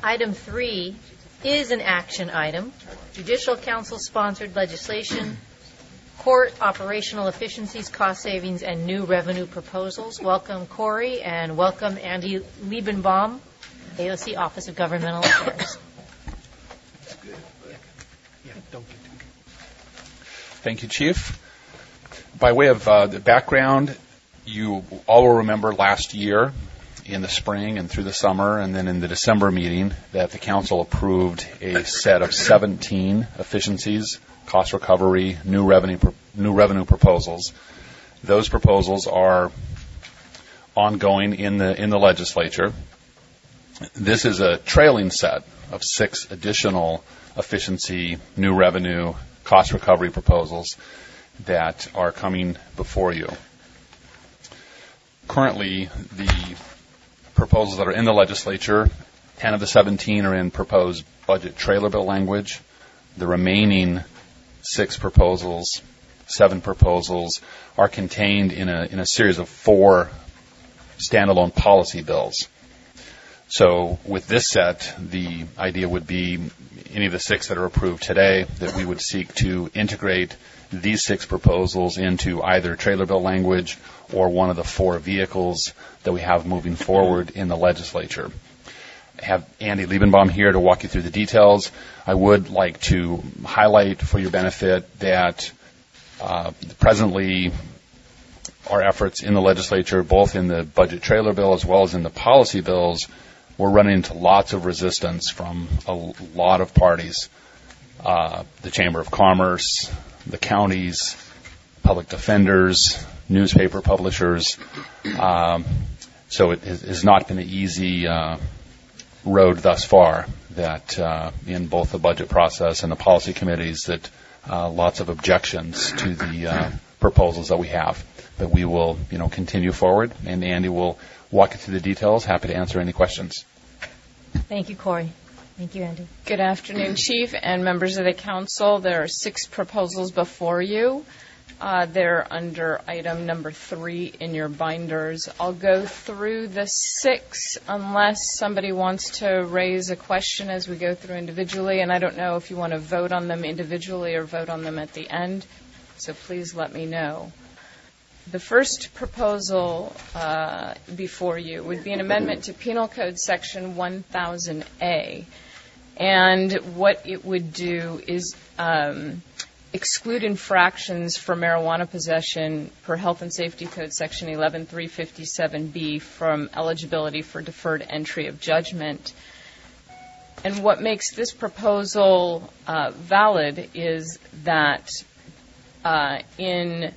Item 3 is an action item. Judicial Council-sponsored legislation, court operational efficiencies, cost savings, and new revenue proposals. Welcome, Corey, and welcome, Andy Liebenbaum, AOC Office of Governmental Affairs. Thank you, Chief. By way of the background, you all will remember last year in the spring and through the summer and then in the December meeting that the Council approved a set of 17 efficiencies, cost recovery, new revenue proposals. Those proposals are ongoing in the legislature. This is a trailing set of 6 additional efficiency, new revenue, cost recovery proposals that are coming before you. Currently, the proposals that are in the legislature, 10 of the 17 are in proposed budget trailer bill language. The remaining 6 proposals, 7 proposals, are contained in a series of 4 standalone policy bills. So with this set, the idea would be any of the 6 that are approved today that we would seek to integrate these 6 proposals into either trailer bill language or one of the 4 vehicles that we have moving forward in the legislature. I have Andy Liebenbaum here to walk you through the details. I would like to highlight for your benefit that presently our efforts in the legislature, both in the budget trailer bill as well as in the policy bills, we're running into lots of resistance from a lot of parties. The Chamber of Commerce, the counties, public defenders, newspaper publishers. So it has not been an easy road thus far that in both the budget process and the policy committees that lots of objections to the proposals that we have. But we will, continue forward, and Andy will walk you through the details. Happy to answer any questions. Thank you, Corey. Thank you, Andy. Good afternoon, Chief and members of the Council. There are 6 proposals before you. They're under item number 3 in your binders. I'll go through the 6 unless somebody wants to raise a question as we go through individually, and I don't know if you want to vote on them individually or vote on them at the end, so please let me know. The first proposal before you would be an amendment to Penal Code Section 1000A. And what it would do is exclude infractions for marijuana possession per Health and Safety Code Section 11357B from eligibility for deferred entry of judgment. And what makes this proposal valid is that in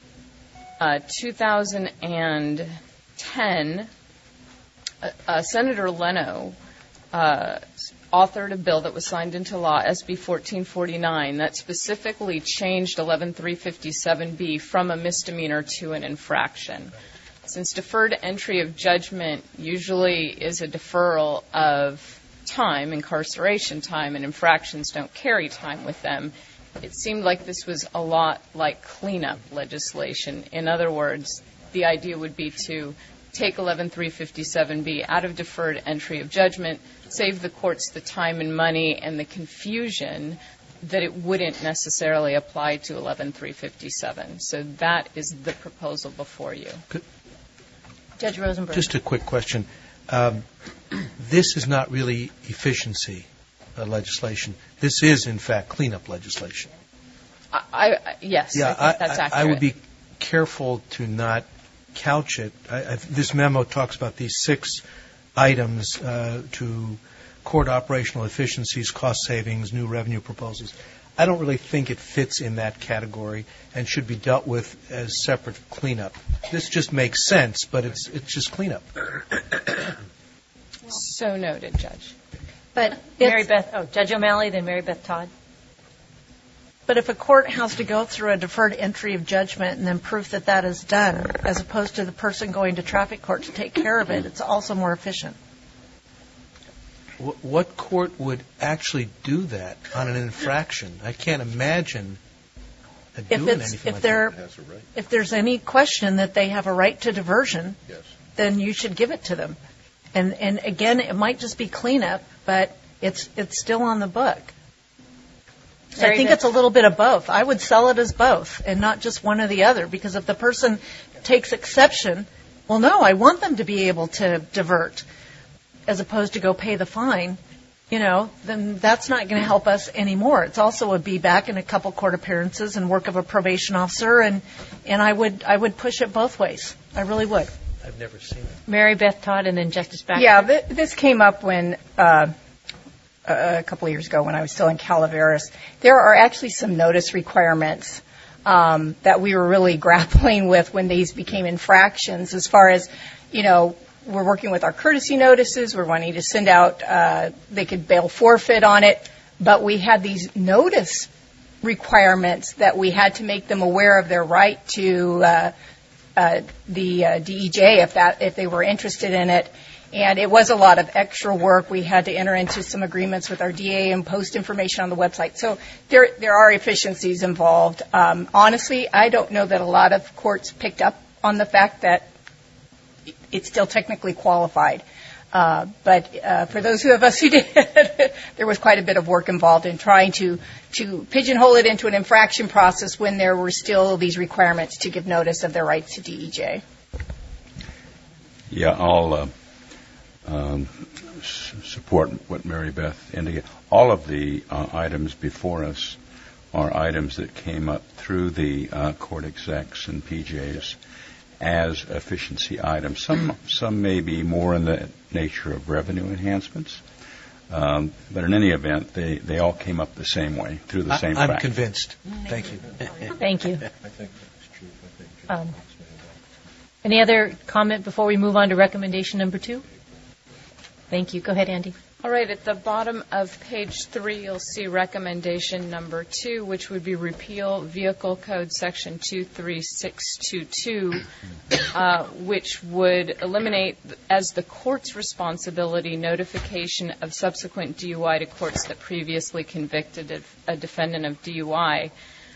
2010, Senator Leno authored a bill that was signed into law, SB 1449, that specifically changed 11357B from a misdemeanor to an infraction. Since deferred entry of judgment usually is a deferral of time, incarceration time, and infractions don't carry time with them, it seemed like this was a lot like cleanup legislation. In other words, the idea would be to take 11357B out of deferred entry of judgment, save the courts the time and money and the confusion that it wouldn't necessarily apply to 11357. So that is the proposal before you. Judge Rosenberg. Just a quick question. This is not really efficiency legislation. This is, in fact, cleanup legislation. Yes, yeah, I think that's accurate. I would be careful to not couch it. This memo talks about these 6 items to court operational efficiencies, cost savings, new revenue proposals. I don't really think it fits in that category and should be dealt with as separate cleanup. This just makes sense, but it's just cleanup. So noted, Judge. But Judge O'Malley, then Mary Beth Todd. But if a court has to go through a deferred entry of judgment and then proof that that is done, as opposed to the person going to traffic court to take care of it, it's also more efficient. What court would actually do that on an infraction? I can't imagine doing anything like that. If there's any question that they have a right to diversion, then you should give it to them. And again, it might just be cleanup, but it's still on the book. So I think it's a little bit of both. I would sell it as both and not just one or the other, because if the person takes exception, well, no, I want them to be able to divert as opposed to go pay the fine, then that's not going to help us anymore. It's also a be back in a couple court appearances and work of a probation officer, and I would push it both ways. I really would. I've never seen it. Mary Beth Todd and then Justice Baxter. Yeah, this came up when a couple of years ago when I was still in Calaveras. There are actually some notice requirements that we were really grappling with when these became infractions, as far as, we're working with our courtesy notices. We're wanting to send out, they could bail forfeit on it, but we had these notice requirements that we had to make them aware of their right to the DEJ if they were interested in it. And it was a lot of extra work. We had to enter into some agreements with our DA and post information on the website. So there are efficiencies involved. Honestly, I don't know that a lot of courts picked up on the fact that it's still technically qualified. But for those of us who did, there was quite a bit of work involved in trying to pigeonhole it into an infraction process when there were still these requirements to give notice of their rights to DEJ. Yeah, I'll support what Mary Beth indicated. All of the items before us are items that came up through the court execs and PJs as efficiency items. Some may be more in the nature of revenue enhancements, but in any event, they all came up the same way, through the same track. I'm convinced. Thank you. Thank you. Any other comment before we move on to recommendation number 2? Thank you. Go ahead, Andy. All right. At the bottom of page 3, you'll see recommendation number 2, which would be repeal Vehicle Code Section 23622, which would eliminate as the court's responsibility notification of subsequent DUI to courts that previously convicted a defendant of DUI.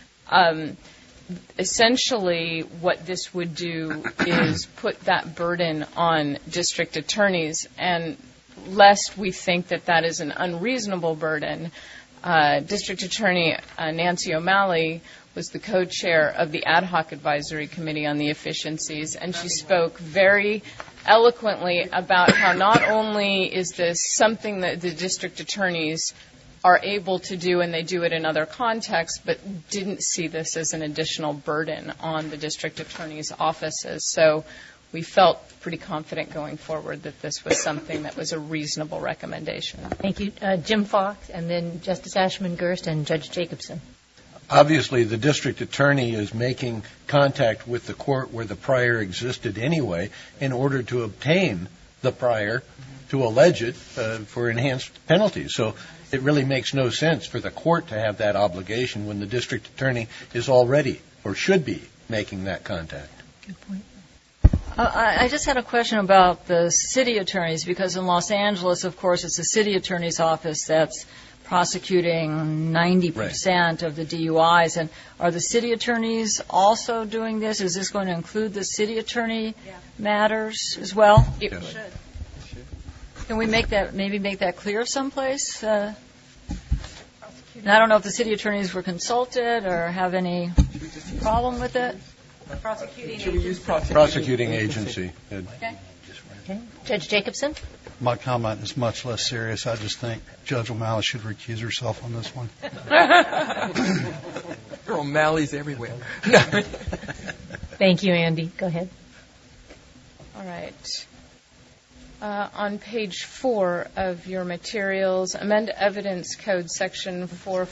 Essentially, what this would do is put that burden on district attorneys, and lest we think that is an unreasonable burden, District Attorney Nancy O'Malley was the co-chair of the Ad Hoc Advisory Committee on the Efficiencies, and she spoke very eloquently about how not only is this something that the district attorneys are able to do, and they do it in other contexts, but didn't see this as an additional burden on the district attorney's offices. So we felt pretty confident going forward that this was something that was a reasonable recommendation. Thank you. Jim Fox, and then Justice Ashman-Gerst and Judge Jacobson. Obviously, the district attorney is making contact with the court where the prior existed anyway in order to obtain the prior to allege it for enhanced penalties. So it really makes no sense for the court to have that obligation when the district attorney is already or should be making that contact. Good point. I just had a question about the city attorneys, because in Los Angeles, of course, it's the city attorney's office that's prosecuting 90% of the DUIs. And are the city attorneys also doing this? Is this going to include the city attorney matters as well? It should. Can we make that clear someplace? And I don't know if the city attorneys were consulted or have any problem with it. Prosecuting agency. Okay. Judge Jacobson? My comment is much less serious. I just think Judge O'Malley should recuse herself on this one. There are O'Malleys everywhere. Thank you, Andy. Go ahead. All right. On page 4 of your materials, amend Evidence Code Section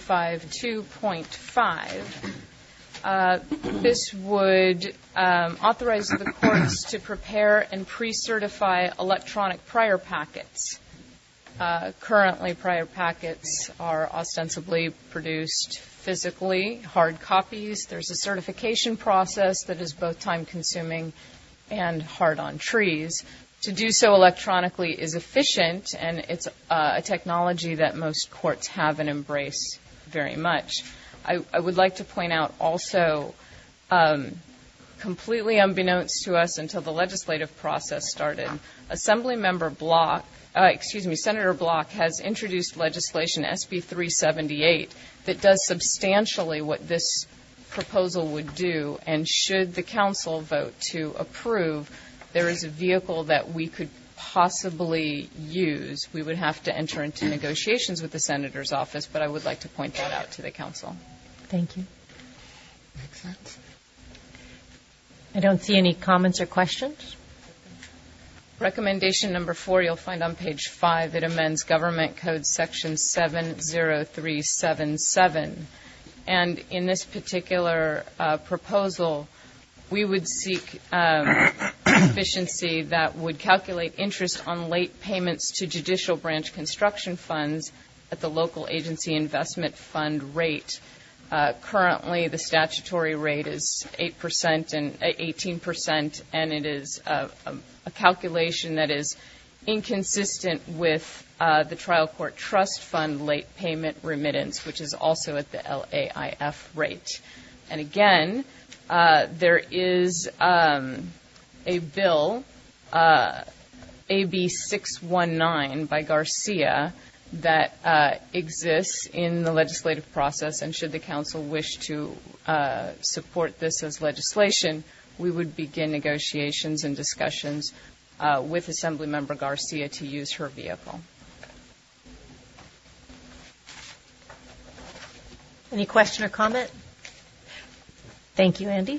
452.5. This would authorize the courts to prepare and pre-certify electronic prior packets. Currently, prior packets are ostensibly produced physically, hard copies. There's a certification process that is both time-consuming and hard on trees. To do so electronically is efficient, and it's a technology that most courts have and embrace very much. I would like to point out also completely unbeknownst to us until the legislative process started, Senator Block has introduced legislation, SB 378, that does substantially what this proposal would do, and should the council vote to approve, there is a vehicle that we could possibly use. We would have to enter into negotiations with the senator's office, but I would like to point that out to the council. Thank you. Makes sense. I don't see any comments or questions. Recommendation number 4 you'll find on page 5. It amends Government Code Section 70377. And in this particular proposal, we would seek efficiency that would calculate interest on late payments to judicial branch construction funds at the local agency investment fund rate. Currently, the statutory rate is 8% and 18%, and it is a calculation that is inconsistent with the trial court trust fund late payment remittance, which is also at the LAIF rate. And again, there is a bill, AB 619 by Garcia, that exists in the legislative process, and should the council wish to support this as legislation, we would begin negotiations and discussions with Assemblymember Garcia to use her vehicle. Any question or comment? Thank you, Andy.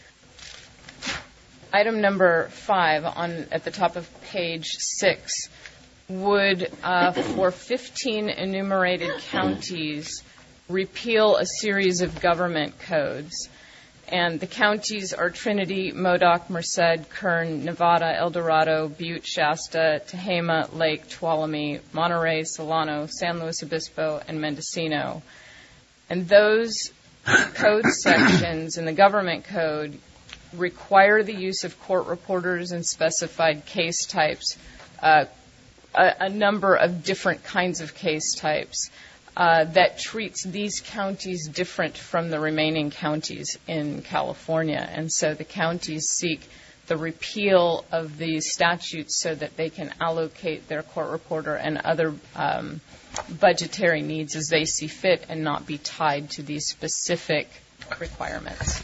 Item number 5 at the top of page 6 would, for 15 enumerated counties, repeal a series of government codes. And the counties are Trinity, Modoc, Merced, Kern, Nevada, El Dorado, Butte, Shasta, Tehama, Lake, Tuolumne, Monterey, Solano, San Luis Obispo, and Mendocino. And those code sections in the government code require the use of court reporters and specified case types, a number of different kinds of case types that treats these counties different from the remaining counties in California. And so the counties seek the repeal of these statutes so that they can allocate their court reporter and other budgetary needs as they see fit and not be tied to these specific requirements.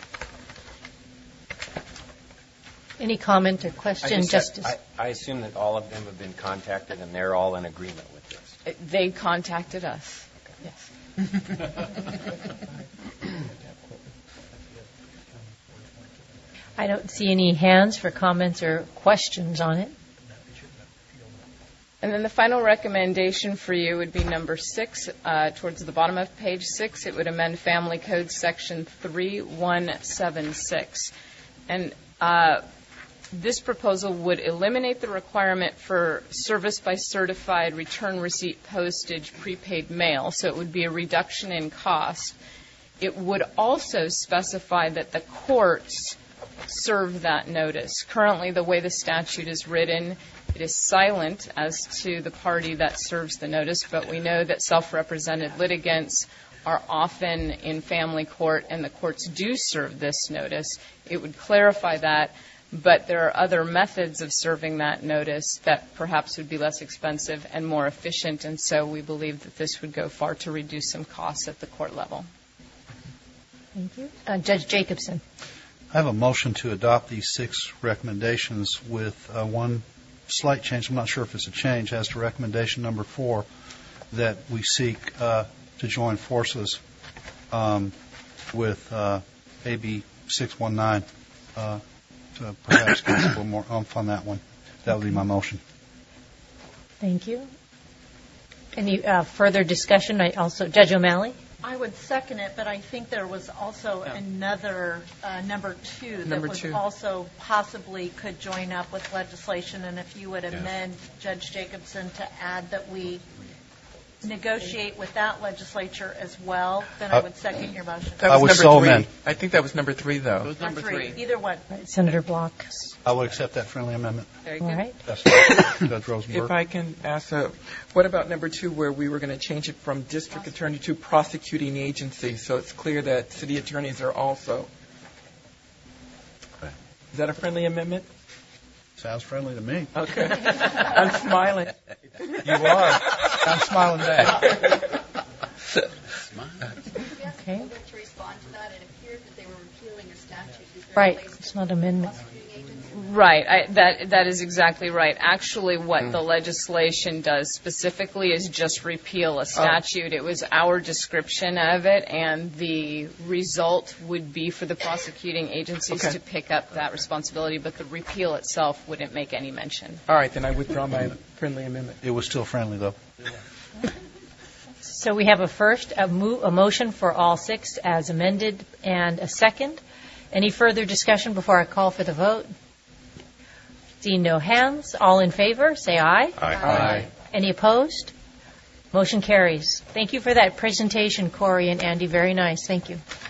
Any comment or question, Justice? I assume that all of them have been contacted and they're all in agreement with this. They contacted us. Okay. Yes. I don't see any hands for comments or questions on it. And then the final recommendation for you would be number 6, towards the bottom of page 6. It would amend Family Code Section 3176. And this proposal would eliminate the requirement for service by certified return receipt postage prepaid mail, so it would be a reduction in cost. It would also specify that the courts serve that notice. Currently, the way the statute is written, it is silent as to the party that serves the notice, but we know that self-represented litigants are often in family court, and the courts do serve this notice. It would clarify that, but there are other methods of serving that notice that perhaps would be less expensive and more efficient, and so we believe that this would go far to reduce some costs at the court level. Thank you. Judge Jacobson. I have a motion to adopt these 6 recommendations with one slight change. I'm not sure if it's a change as to recommendation number 4, that we seek to join forces with AB 619 to perhaps get a little more oomph on that one. That would be my motion. Thank you. Any further discussion? Judge O'Malley? I would second it, but I think there was also another number 2 that was also possibly could join up with legislation. And if you would amend, Judge Jacobson, to add that we negotiate with that legislature as well, then I would second your motion. That was number 3. I think that was number 3, though. It was number 3. Either one. Right. Senator Block. I would accept that friendly amendment. Very good. All right. That's Judge Rosenberg. If I can ask, what about number 2, where we were going to change it from district attorney to prosecuting agency, so it's clear that city attorneys are also Is that a friendly amendment? Sounds friendly to me. Okay. I'm smiling. You are. I'm smiling back. Okay. To respond to that, it appeared that they were repealing a statute. Is there Right. a place It's not amendment. Right. That is exactly right. Actually, what the legislation does specifically is just repeal a statute. It was our description of it, and the result would be for the prosecuting agencies to pick up that responsibility, but the repeal itself wouldn't make any mention. All right, then I withdraw my friendly amendment. It was still friendly, though. So we have a motion for all 6 as amended and a second. Any further discussion before I call for the vote? Seeing no hands, all in favor, say aye. Aye. Any opposed? Motion carries. Thank you for that presentation, Corey and Andy. Very nice. Thank you.